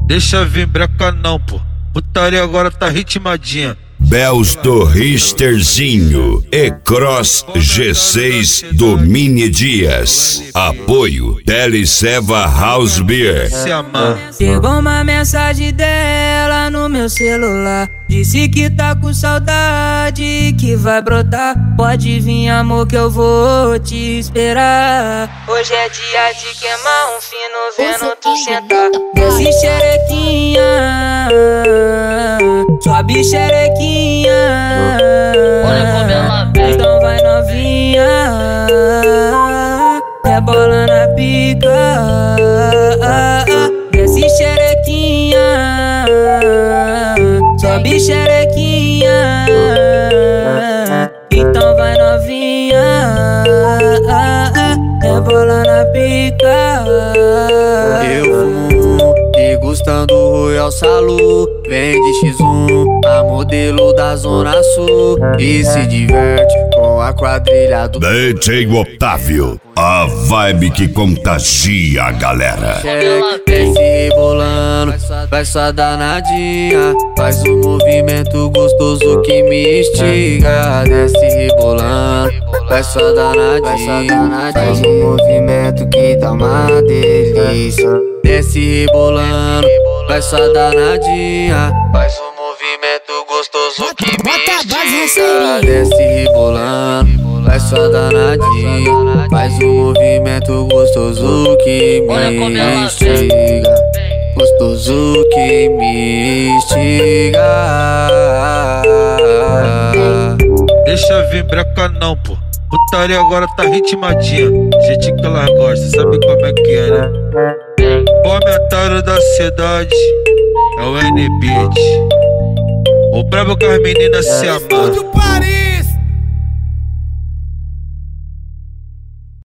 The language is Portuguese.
Deixa vir breca não, pô. Putaria agora tá ritmadinha. Bells do Risterzinho e Cross G6 do Mini Dias. Apoio Teleceva House Beer. Se amar. Chegou uma mensagem dela no meu celular. Disse que tá com saudade, que vai brotar. Pode vir, amor, que eu vou te esperar. Hoje é dia de queimar um fino, vendo tu sentar. Desce xerequinha, sobe xerequinha. Então vai novinha, rebola na pica. Desce xerequinha, sobe xerequinha. Então vai novinha, rebola na pica. Eu fumo e gostando Royal Salu. Vende X1, a modelo da Zona Sul. E se diverte com a quadrilha do DJ Otávio, a vibe que contagia a galera. desce rebolando, vai só danadinha. Faz um movimento gostoso que me instiga. Desce rebolando, vai só danadinha. Faz um movimento que dá uma delícia. Desce rebolando, vai só danadinha. Faz um movimento gostoso que me instiga. Desce rebolando, vai só danadinha. Faz um movimento gostoso que me instiga. Gostoso que me instiga. Deixa vir breca não, pô. Putaria agora tá ritmadinha. Gente que elas gostam, sabe como é que é, né? Comentário da cidade é o N-Beat. O brabo com as meninas se amam.